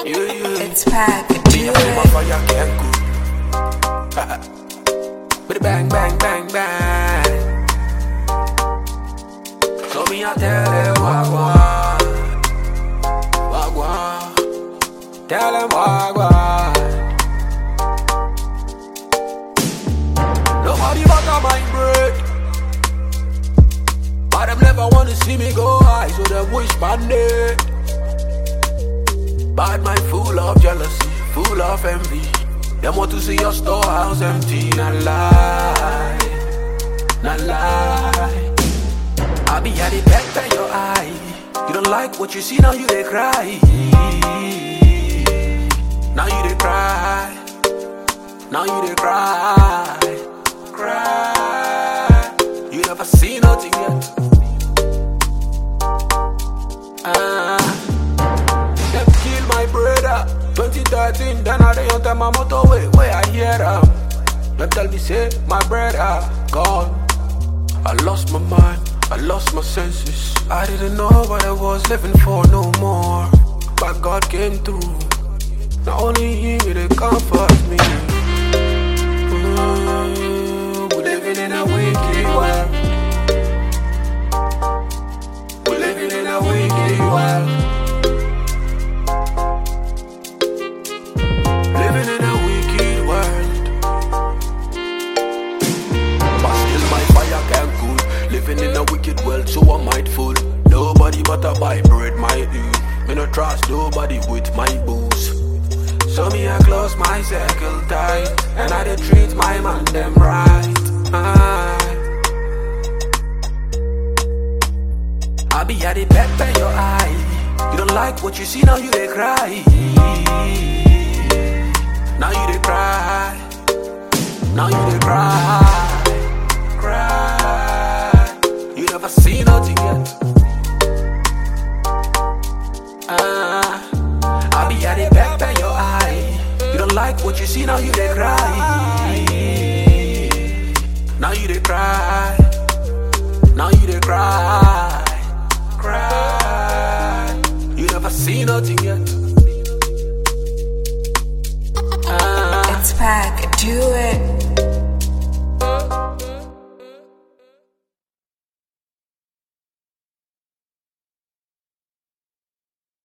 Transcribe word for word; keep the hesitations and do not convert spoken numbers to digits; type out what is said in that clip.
Yeah, yeah. It's packed. Me up in my fire can't cool. With a bang, bang, bang, bang. So me I tell them wagwan, wagwan. Tell them wagwan. Nobody butter my bread, but them never wanna see me go high, so them wish bandit. Bad mind full of jealousy, full of envy. Them want to see your storehouse empty. Not lie, not lie. I be at the back of your eye. You don't like what you see, now you they cry. Now you they cry. Now you they cry. Cry. You never see nothing yet. Ah. Them kill my brother twenty thirteen, then I dey on time my motorway where I hear them. Them tell me say my brother gone. I lost my mind, I lost my senses. I didn't know what I was living for no more. But God came through. Not only He will comfort me. Mm, we're living in a wicked world. We're living in a wicked world. Living in a wicked world. But still my fire can't cool. Living in a wicked world, so I might fool. Nobody but I buy bread, my dude. Me no trust nobody with my booze. So me I close my circle tight, and I dey treat my man them right. Aye. I be at the back of your eye. You don't like what you see, now you dey cry. Now you dey cry. Now you dey cry. Cry. You never see nothing yet. Ah, I be at the back of your eye. You don't like what you see, now you dey cry. Now you dey cry. Now you dey cry. Cry. You never see nothing yet.